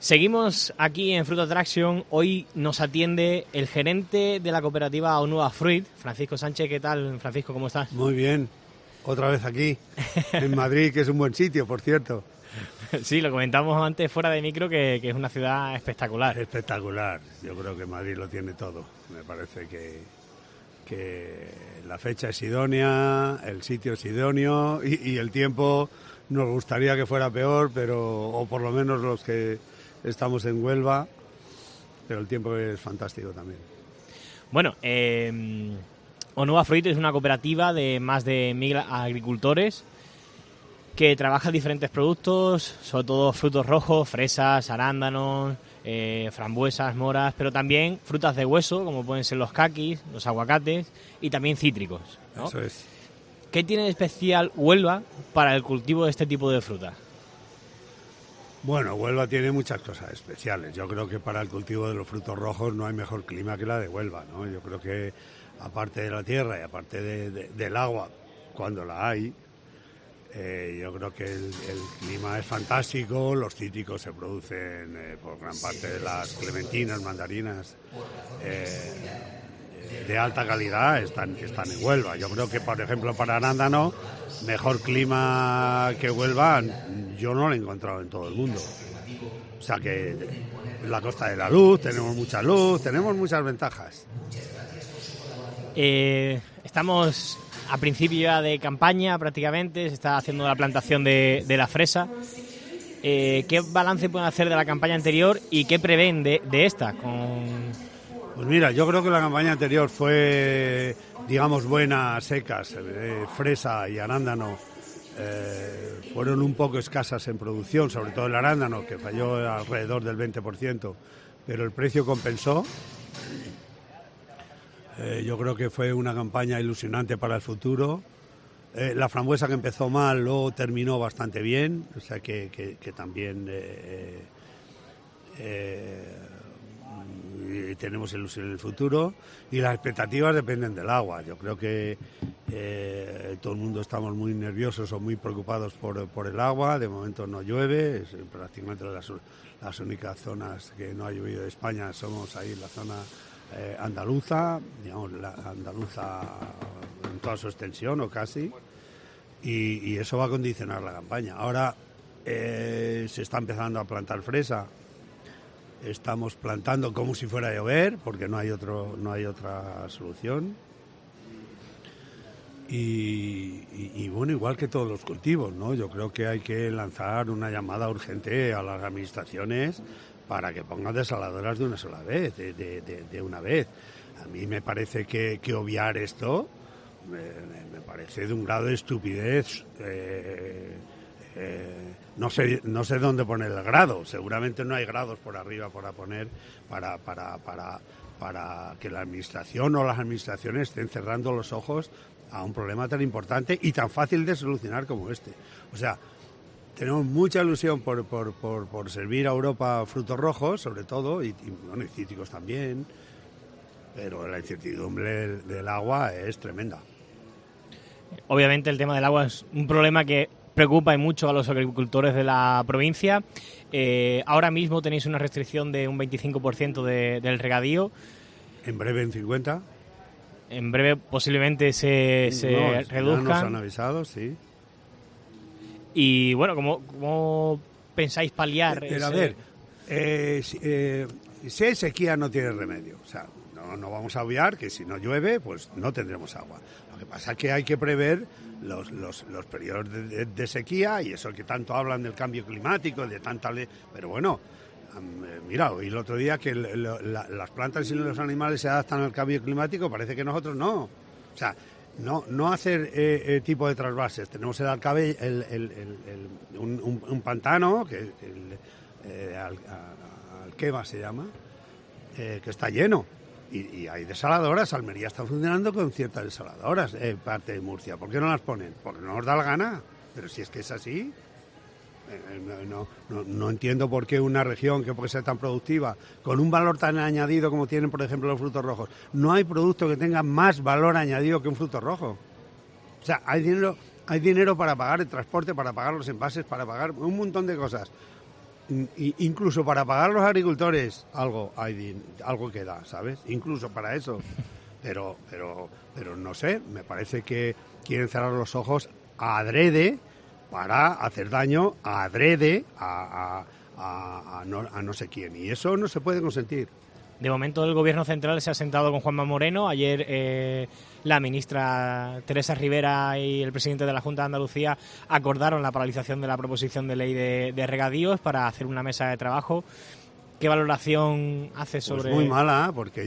Seguimos aquí en Fruit Attraction. Hoy nos atiende el gerente de la cooperativa Onua Fruit, Francisco Sánchez. ¿Qué tal, Francisco? ¿Cómo estás? Muy bien. Otra vez aquí, en Madrid, que es un buen sitio, por cierto. Sí, lo comentamos antes fuera de micro, que es una ciudad espectacular. Espectacular. Yo creo que Madrid lo tiene todo. Me parece que la fecha es idónea, el sitio es idóneo y el tiempo nos gustaría que fuera peor, o por lo menos los que estamos en Huelva, pero el tiempo es fantástico también. Bueno, Onua Fruit es una cooperativa de más de 1000 agricultores que trabaja diferentes productos, sobre todo frutos rojos, fresas, arándanos, frambuesas, moras, pero también frutas de hueso, como pueden ser los caquis, los aguacates y también cítricos, ¿no? Eso es. ¿Qué tiene de especial Huelva para el cultivo de este tipo de frutas? Bueno, Huelva tiene muchas cosas especiales. Yo creo que para el cultivo de los frutos rojos no hay mejor clima que la de Huelva, ¿no? Yo creo que aparte de la tierra y aparte del agua, cuando la hay, yo creo que el clima es fantástico. Los cítricos se producen por gran parte de las clementinas, mandarinas de alta calidad están en Huelva. Yo creo que, por ejemplo, para arándano, mejor clima que Huelva yo no lo he encontrado en todo el mundo. O sea que en la Costa de la Luz tenemos muchas ventajas. Estamos a principio ya de campaña prácticamente, se está haciendo la plantación de la fresa. ¿Qué balance pueden hacer de la campaña anterior y qué prevén de esta? Pues mira, yo creo que la campaña anterior fue, digamos, buena, secas. Fresa y arándano fueron un poco escasas en producción, sobre todo el arándano, que falló alrededor del 20%, pero el precio compensó. Yo creo que fue una campaña ilusionante para el futuro. La frambuesa, que empezó mal, luego terminó bastante bien, o sea que también tenemos ilusión en el futuro, y las expectativas dependen del agua. Yo creo que todo el mundo estamos muy nerviosos o muy preocupados por el agua. De momento no llueve, es prácticamente las únicas zonas que no ha llovido de España somos ahí en la zona andaluza, digamos la andaluza en toda su extensión o casi, y eso va a condicionar la campaña. Ahora se está empezando a plantar fresa. Estamos plantando como si fuera a llover, porque no hay otra solución. Y bueno, igual que todos los cultivos, ¿no? Yo creo que hay que lanzar una llamada urgente a las administraciones para que pongan desaladoras de una sola vez, de una vez. A mí me parece que obviar esto me parece de un grado de estupidez. No sé dónde poner el grado. Seguramente no hay grados por arriba para poner para que la administración o las administraciones estén cerrando los ojos a un problema tan importante y tan fácil de solucionar como este. O sea, tenemos mucha ilusión por servir a Europa frutos rojos, sobre todo, y cítricos también, pero la incertidumbre del agua es tremenda. Obviamente el tema del agua es un problema que preocupa y mucho a los agricultores de la provincia. Ahora mismo tenéis una restricción de un 25% del regadío. En breve en 50%. En breve posiblemente se reduzcan. Nos han avisado, sí. Y bueno, ¿cómo pensáis paliar pero a ver, si hay sequía no tiene remedio. O sea, no vamos a obviar que si no llueve, pues no tendremos agua. Lo que pasa es que hay que prever los periodos de sequía, y eso que tanto hablan del cambio climático, de tanta ley. Pero bueno, mira, oí el otro día que las plantas y los animales se adaptan al cambio climático, parece que nosotros no. O sea, no hacer tipo de trasvases. Tenemos el Alcabe, un pantano, que Alqueva se llama, que está lleno. Y hay desaladoras. Almería está funcionando con ciertas desaladoras, parte de Murcia. ¿Por qué no las ponen? Porque no nos da la gana. Pero si es que es así, no entiendo por qué una región que puede ser tan productiva, con un valor tan añadido como tienen, por ejemplo, los frutos rojos, no hay producto que tenga más valor añadido que un fruto rojo. O sea, hay dinero para pagar el transporte, para pagar los envases, para pagar un montón de cosas. incluso para pagar a los agricultores algo queda, ¿sabes? Incluso para eso. Pero no sé, me parece que quieren cerrar los ojos adrede para hacer daño adrede a no sé quién. Y eso no se puede consentir. De momento el Gobierno central se ha sentado con Juanma Moreno. Ayer la ministra Teresa Rivera y el presidente de la Junta de Andalucía acordaron la paralización de la proposición de ley de regadíos para hacer una mesa de trabajo. ¿Qué valoración hace sobre...? Pues muy mala, porque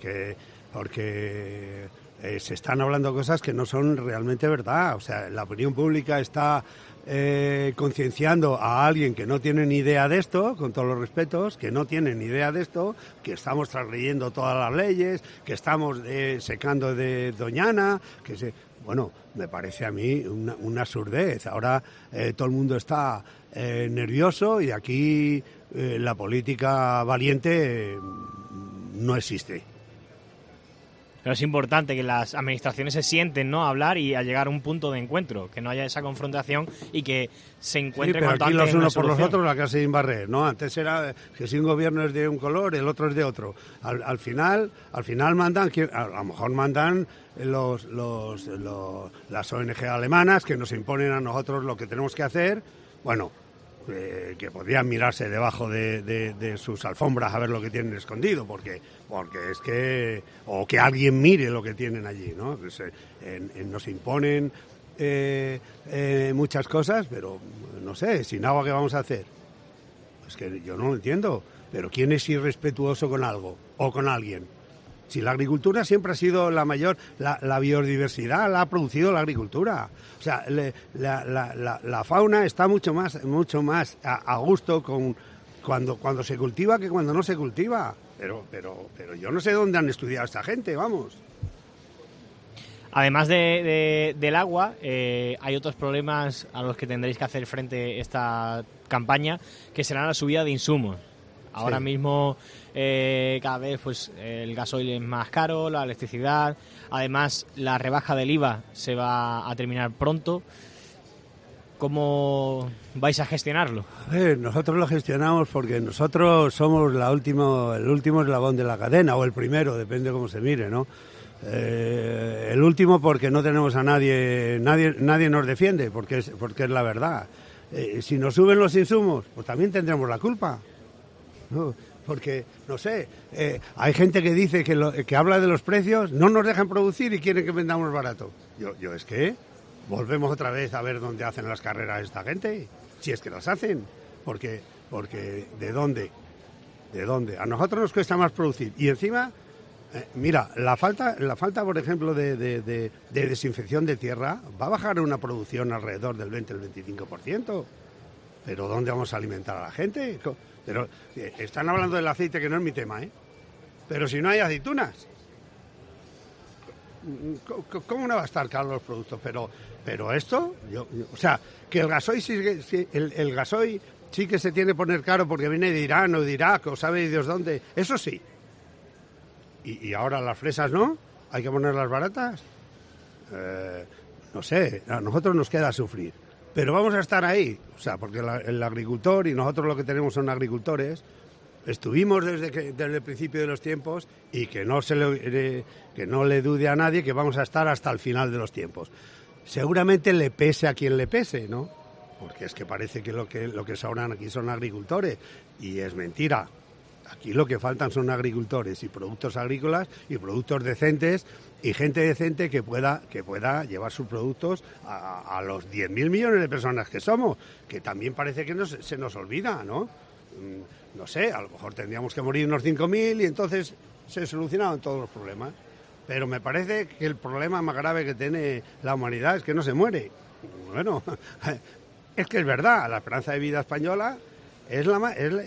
se están hablando cosas que no son realmente verdad. O sea, la opinión pública está concienciando a alguien que no tiene ni idea de esto, con todos los respetos, que no tiene ni idea de esto, que estamos transgrediendo todas las leyes, que estamos secando de Doñana, Bueno, me parece a mí una absurdez. Ahora todo el mundo está nervioso y aquí la política valiente no existe. Pero es importante que las administraciones se sienten, ¿no?, a hablar y a llegar a un punto de encuentro, que no haya esa confrontación y que se encuentren cuanto antes. Pero aquí los unos por los otros la casa sin barrer, ¿no? Antes era que si un gobierno es de un color, el otro es de otro. Al final mandan, a lo mejor mandan las ONG alemanas que nos imponen a nosotros lo que tenemos que hacer. Bueno, que podrían mirarse debajo de sus alfombras a ver lo que tienen escondido, porque es que... O que alguien mire lo que tienen allí, ¿no? Pues, nos imponen muchas cosas, pero no sé, sin agua, ¿qué vamos a hacer? Es que yo no lo entiendo. Pero ¿quién es irrespetuoso con algo o con alguien? Si la agricultura siempre ha sido la mayor, la biodiversidad la ha producido la agricultura. O sea, la fauna está mucho más a gusto cuando se cultiva que cuando no se cultiva. Pero yo no sé dónde han estudiado esta gente, vamos. Además del agua, hay otros problemas a los que tendréis que hacer frente esta campaña, que será la subida de insumos. Ahora mismo cada vez pues el gasoil es más caro, la electricidad, además la rebaja del IVA se va a terminar pronto. ¿Cómo vais a gestionarlo? A ver, nosotros lo gestionamos porque nosotros somos el último eslabón de la cadena, o el primero, depende cómo se mire, ¿no? El último porque no tenemos a nadie nos defiende, porque es la verdad. Si nos suben los insumos, pues también tendremos la culpa. No, porque, no sé, hay gente que dice que habla de los precios, no nos dejan producir y quieren que vendamos barato. Yo es que volvemos otra vez a ver dónde hacen las carreras esta gente, si es que las hacen, porque ¿de dónde? A nosotros nos cuesta más producir y encima, mira, la falta, por ejemplo, de desinfección de tierra va a bajar una producción alrededor del 20 al 25%. ¿Pero dónde vamos a alimentar a la gente? Pero están hablando del aceite, que no es mi tema, ¿eh? Pero si no hay aceitunas, ¿cómo no va a estar caro los productos? Pero esto, o sea, que el gasoil el gasoil sí que se tiene que poner caro porque viene de Irán o de Irak o sabe Dios dónde, eso sí. Y ahora las fresas no, hay que ponerlas baratas. No sé, a nosotros nos queda sufrir. Pero vamos a estar ahí, o sea, porque el agricultor, y nosotros lo que tenemos son agricultores, estuvimos desde el principio de los tiempos y que no le dude a nadie que vamos a estar hasta el final de los tiempos. Seguramente le pese a quien le pese, ¿no? Porque es que parece que lo que sobran aquí son agricultores, y es mentira. Aquí lo que faltan son agricultores y productos agrícolas y productos decentes y gente decente que pueda llevar sus productos a los 10.000 millones de personas que somos, que también parece que se nos olvida, ¿no? No sé, a lo mejor tendríamos que morir unos 5.000 y entonces se solucionaban todos los problemas. Pero me parece que el problema más grave que tiene la humanidad es que no se muere. Bueno, es que es verdad, la esperanza de vida española es la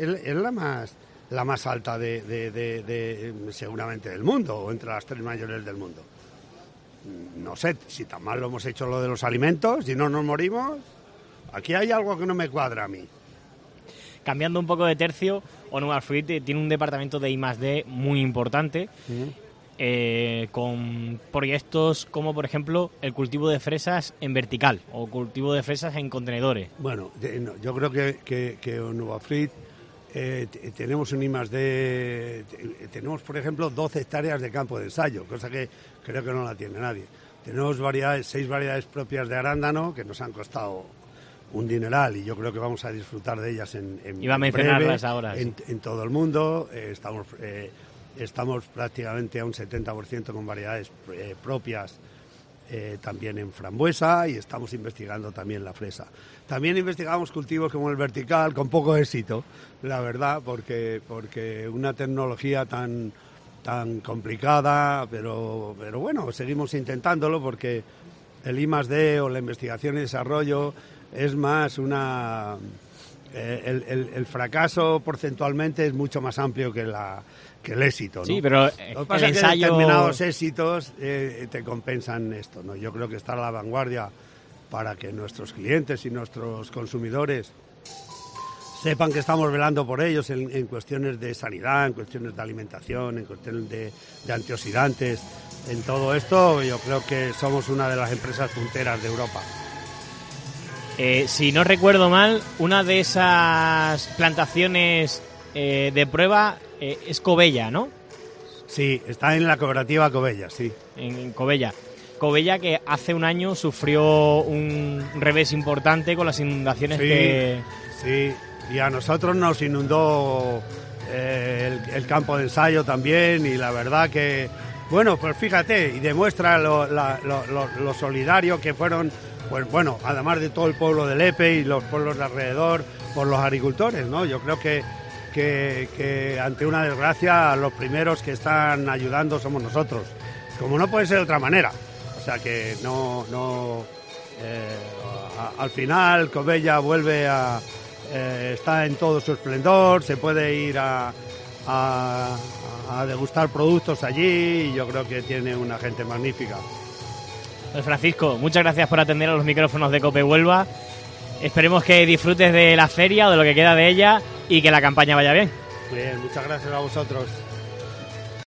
más alta de seguramente del mundo, o entre las 3 mayores del mundo. No sé si tan mal lo hemos hecho lo de los alimentos, si no nos morimos. Aquí hay algo que no me cuadra a mí. Cambiando un poco de tercio, Onur Fruit tiene un departamento de I+D muy importante. con proyectos como, por ejemplo, el cultivo de fresas en vertical o cultivo de fresas en contenedores. Bueno, yo creo que Onubafruit tenemos un I+D, tenemos, por ejemplo, 12 hectáreas de campo de ensayo, cosa que creo que no la tiene nadie. Tenemos 6 variedades propias de arándano que nos han costado un dineral y yo creo que vamos a disfrutar de ellas en Iba a mencionarlas ahora. En todo el mundo. Estamos prácticamente a un 70% con variedades propias también en frambuesa y estamos investigando también la fresa. También investigamos cultivos como el vertical con poco éxito, la verdad, porque una tecnología tan complicada, pero bueno, seguimos intentándolo porque el I+D o la investigación y desarrollo es más el fracaso porcentualmente es mucho más amplio que el éxito, ¿no? Sí, pero lo que pasa es que determinados éxitos te compensan esto, ¿no? Yo creo que estar a la vanguardia para que nuestros clientes y nuestros consumidores sepan que estamos velando por ellos en cuestiones de sanidad, en cuestiones de alimentación, en cuestiones de antioxidantes. En todo esto yo creo que somos una de las empresas punteras de Europa. Si no recuerdo mal, una de esas plantaciones de prueba es Covella, ¿no? Sí, está en la cooperativa Covella, sí. En Covella. Covella que hace un año sufrió un revés importante con las inundaciones Sí, y a nosotros nos inundó el campo de ensayo también y la verdad que, bueno, pues fíjate, y demuestra lo solidario que fueron, pues bueno, además de todo el pueblo de Lepe y los pueblos de alrededor, por los agricultores, ¿no? Yo creo que ante una desgracia los primeros que están ayudando somos nosotros, como no puede ser de otra manera. O sea que al final Covella vuelve está en todo su esplendor, se puede ir a degustar productos allí y yo creo que tiene una gente magnífica. Pues Francisco, muchas gracias por atender a los micrófonos de COPE Huelva. Esperemos que disfrutes de la feria o de lo que queda de ella y que la campaña vaya bien. Bien, muchas gracias a vosotros.